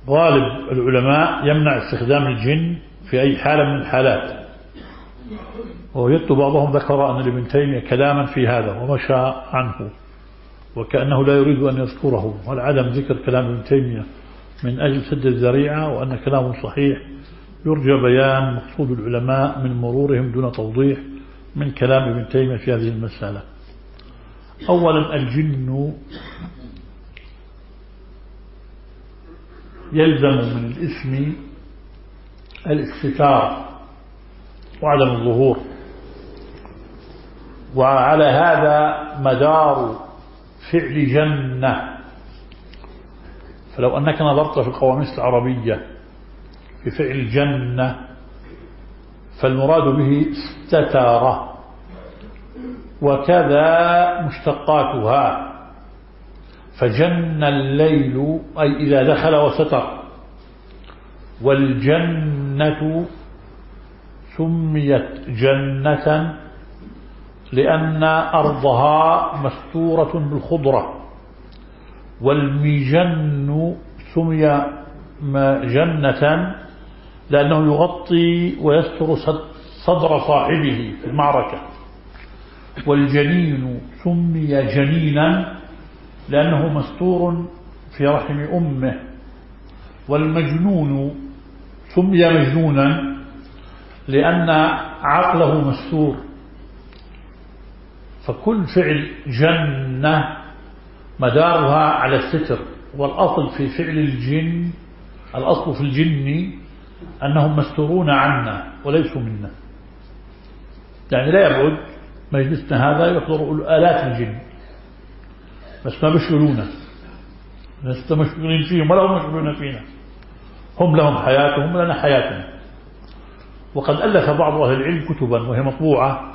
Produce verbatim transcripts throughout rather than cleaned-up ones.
غالب العلماء يمنع استخدام الجن في أي حالة من الحالات، ووجدت بعضهم ذكر أن لابن تيمية كلاما في هذا ومشى عنه وكأنه لا يريد أن يذكره، ولعدم ذكر كلام ابن تيمية من أجل سد الذريعة، وأن كلامه صحيح يرجى بيان مقصود العلماء من مرورهم دون توضيح من كلام ابن تيمية في هذه المسألة. أولا الجن يلزم من الاسم الاستتار وعدم الظهور، وعلى هذا مدار فعل جنة. فلو أنك نظرت في القواميس العربية في فعل جنة فالمراد به استتارة، وكذا مشتقاتها، فجن الليل أي إذا دخل وستر، والجنة سميت جنة لأن أرضها مستورة بالخضرة، والمجن سمي جنة لأنه يغطي ويستر صدر صاحبه في المعركة، والجنين سمي جنينا لأنه مستور في رحم أمه، والمجنون سمي مجنونا لأن عقله مستور. فكل فعل جنة مدارها على الستر، والأصل في فعل الجن، الأصل في الجن أنهم مستورون عنا وليسوا منا. يعني لا يبعد مجلسنا هذا يحضر آلاف الجن بس ما بيشغلونا، لسه مشغولين فيهم ولا هم مشغولون فينا، هم لهم حياتهم ولنا حياتنا. وقد ألف بعض أهل العلم كتبا وهي مطبوعة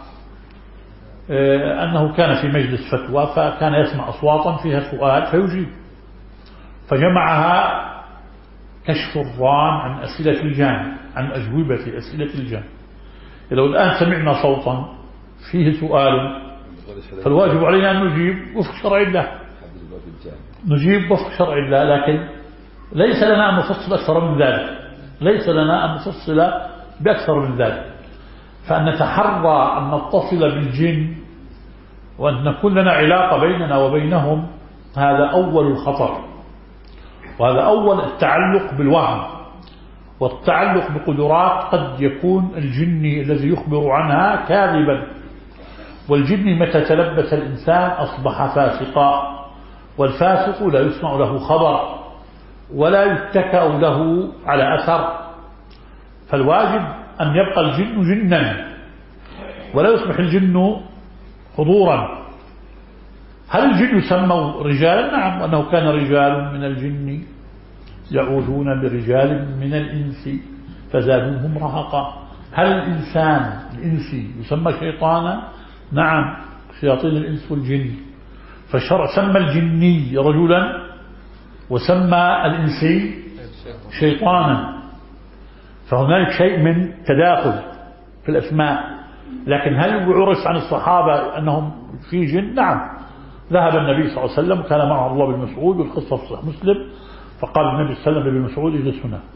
أنه كان في مجلس فتوى فكان يسمع أصواتا فيها سؤال فيجيب، فجمعها كشف الران عن أسئلة الجان، عن أجوبة أسئلة الجان. لو الآن سمعنا صوتا فيه سؤال فالواجب علينا أن نجيب وفق شرع الله، نجيب وفق شرع الله، لكن ليس لنا أن نفصل أكثر من ذلك، ليس لنا أن نفصل بأكثر من ذلك. فأن نتحرى أن نتصل بالجن وأن نكون لنا علاقة بيننا وبينهم، هذا أول الخطر، وهذا أول التعلق بالوهم، والتعلق بقدرات قد يكون الجن الذي يخبر عنها كاذبا. والجن متى تلبس الإنسان أصبح فاسقا، والفاسق لا يسمع له خبر ولا يتكأ له على أثر. فالواجب أن يبقى الجن جنا ولا يصبح الجن حضورا. هل الجن يسموا رجالا؟ نعم، أنه كان رجال من الجن يعوذون برجال من الإنس فزادوهم رهقا. هل الإنسان الإنسي يسمى شيطانا؟ نعم، شياطين الإنس والجن. فالشرع سمى الجني رجلا وسمى الإنسي شيطانا، فهناك شيء من تداخل في الأسماء. لكن هل يعرف عن الصحابة أنهم في جن؟ نعم، ذهب النبي صلى الله عليه وسلم كان معه الله بن مسعود، والقصة في صحيح مسلم، فقال النبي صلى الله عليه وسلم لابن مسعود اجلس هنا،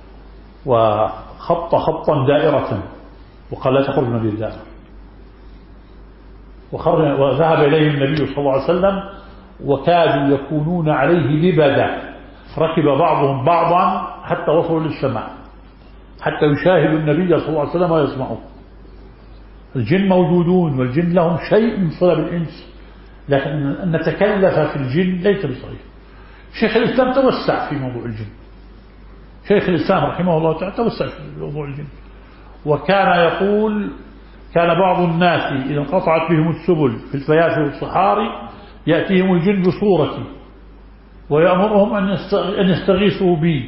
وخط خطا دائرة وقال لا تخرج من هذه الدائرة، وذهب إليه النبي صلى الله عليه وسلم وكادوا يكونون عليه لبدا، ركب بعضهم بعضا حتى وصلوا للسماء حتى يشاهدوا النبي صلى الله عليه وسلم ويسمعوا. الجن موجودون والجن لهم شيء من صلة بالإنس، لكن أن نتكلف في الجن ليس بصحيح. شيخ الإسلام توسع في موضوع الجن، شيخ الإسلام رحمه الله تعالى توسع في موضوع الجن، وكان يقول كان بعض الناس إذا انقطعت بهم السبل في الفيافي والصحاري يأتيهم الجن بصورتي ويأمرهم أن يستغيثوا بي،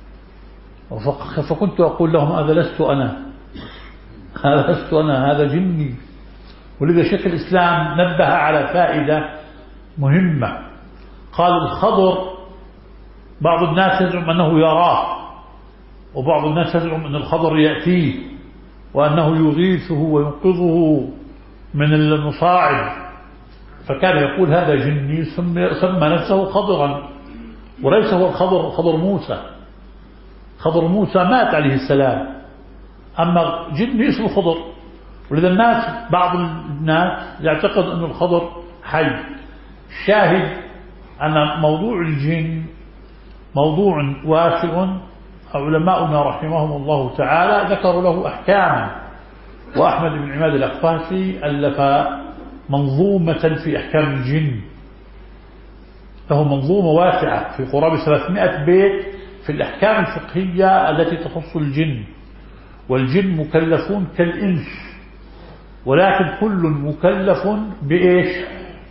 فكنت أقول لهم هذا لست أنا، هذا لست أنا، هذا جني. ولذا شيخ الإسلام نبه على فائدة مهمة، قال الخضر بعض الناس يزعم أنه يراه، وبعض الناس يزعم أن الخضر يأتيه وأنه يغيثه وينقذه من المصاعب، فكان يقول هذا جني، سمى نفسه خضرا، وليس هو الخضر خضر موسى، خضر موسى مات عليه السلام، أما جن اسمه خضر. ولذا الناس بعض الناس يعتقد أن الخضر حي. الشاهد أن موضوع الجن موضوع واسع، علماؤنا رحمهم الله تعالى ذكروا له أحكاما. وأحمد بن عماد الأقفاشي ألف منظومة في أحكام الجن، له منظومة واسعة في قرابة ثلاثمائة بيت في الأحكام الفقهية التي تخص الجن. والجن مكلفون كالإنس، ولكن كل مكلف بإيش؟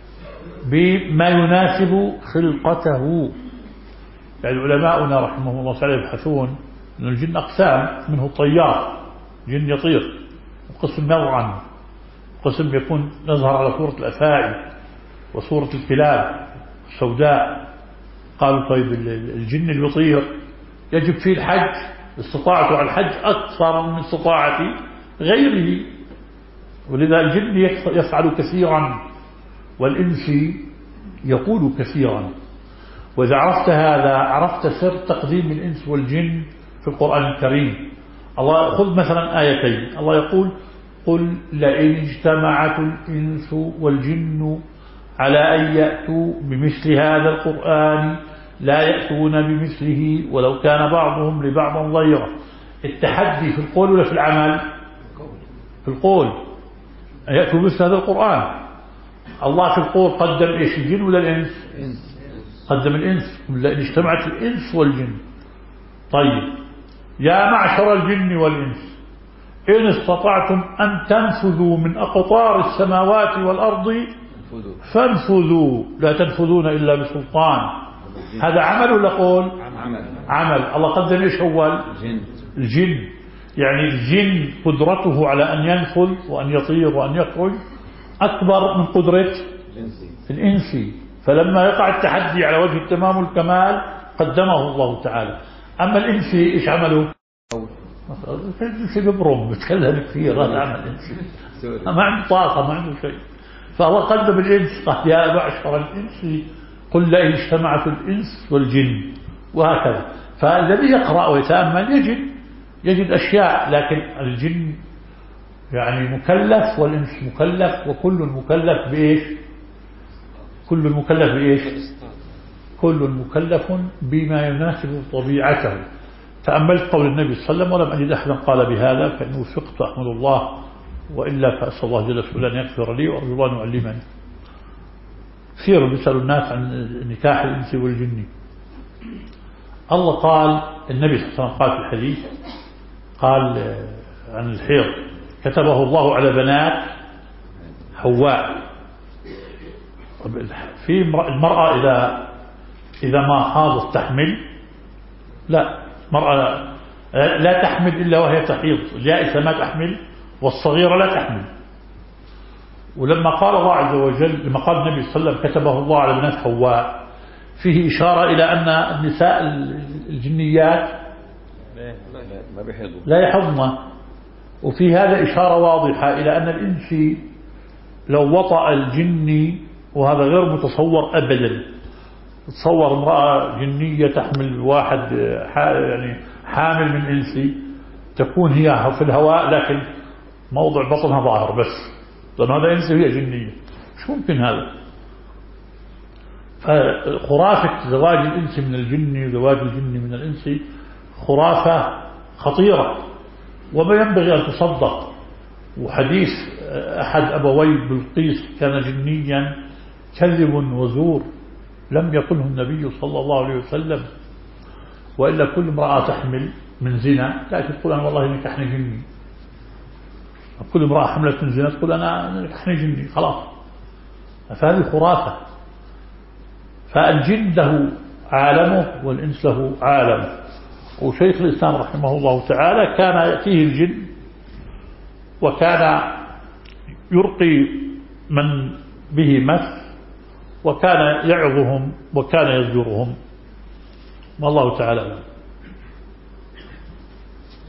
بما يناسب خلقته. يعني علماؤنا رحمهم الله تعالى يبحثون أن الجن أقسام، منه الطيار، جن يطير، وقسم يضع عنه، قسم يكون يظهر على صورة الأفاعي وصورة الكلاب السوداء. قالوا طيب الجن اللي يطير يجب فيه الحج، استطاعته على الحج أكثر من استطاعة غيره، ولذا الجن يفعل كثيرا والإنس يقول كثيرا. وإذا عرفت هذا عرفت سر تقديم الإنس والجن في القرآن الكريم. الله خذ مثلا آيتين، الله يقول قل لئن اجتمعت الإنس والجن على أن يأتوا بمثل هذا القرآن لا يأتون بمثله ولو كان بعضهم لبعض ظهيرا. التحدي في القول ولا في العمل؟ في القول، أن يأتوا بمثل هذا القرآن. الله في القول قدم إيش؟ الجن ولا الإنس؟ قدم الإنس، لأن اجتمعت الإنس والجن. طيب يا معشر الجن والإنس إن استطعتم أن تنفذوا من أقطار السماوات والأرض فانفذوا لا تنفذون إلا بسلطان. هذا عمل ولا قول؟ عمل. عمل. الله قدم إيش هو؟ الجن. الجن يعني الجن قدرته على أن ينفذ وأن يطير وأن يخرج أكبر من قدرة الإنس. فلما يقع التحدي على وجه التمام والكمال قدمه الله تعالى. أما الإنس إيش عمله؟ الإنس ببرم بتكلم كثير، هذا عمل الإنس، ما عنده طاقة، ما عنده شيء. فالله قدم الإنس، قال يا معشر الإنس قل لئن اجتمعت الإنس والجن، وهكذا. فالذي يقرأ ويتأمل يجد يجد أشياء. لكن الجن يعني مكلف والإنس مكلف، وكل مكلف بإيش؟ كل مكلف بإيش؟ كل مكلف بما يناسب طبيعته. تأملت قول النبي صلى الله عليه وسلم ولم أجد أحدا قال بهذا، فإنه وفقت أحمد الله، وإلا فأسأل الله جل وعلا أن يغفر لي وأرجو الله أن يعلمني. كثير بيسألوا الناس عن نكاح الإنس والجن. الله قال، النبي صلى الله عليه وسلم قال في الحديث، قال عن الحيض كتبه الله على بنات حواء. في المرأة إذا إذا ما حاضت تحمل؟ لا، المرأة لا تحمل إلا وهي تحيض، اليائسة ما تحمل والصغيرة لا تحمل. ولما قال الله عز وجل، لما قال النبي صلى الله عليه وسلم كتبه الله على بنات حواء، فيه إشارة إلى أن النساء الجنيات لا يحضن. وفي هذا إشارة واضحة إلى أن الإنس لو وطأ الجني، وهذا غير متصور أبدا. تصور امرأة جنية تحمل واحد يعني حامل من إنسي، تكون هي في الهواء لكن موضع بطنها ظاهر بس، لأن هذا إنسي وهي جنية، مش ممكن هذا. فخرافة زواج الإنس من الجن وزواج الجن من الإنس خرافة خطيرة وما ينبغي أن تصدق. وحديث أحد أبوي بلقيس كان جنيا كذب وزور لم يقله النبي صلى الله عليه وسلم. وإلا كل امرأة تحمل من زنا تأتي تقول أنا والله نكحني جني، كل امرأة حملت من زنا تقول أنا نكحني جني، خلاص. فهذه خرافة. فالجن له عالمه والإنس له عالمه. وشيخ الإسلام رحمه الله تعالى كان يأتيه الجن وكان يرقي من به مس، وكان يعظهم وكان يزجرهم، والله تعالى.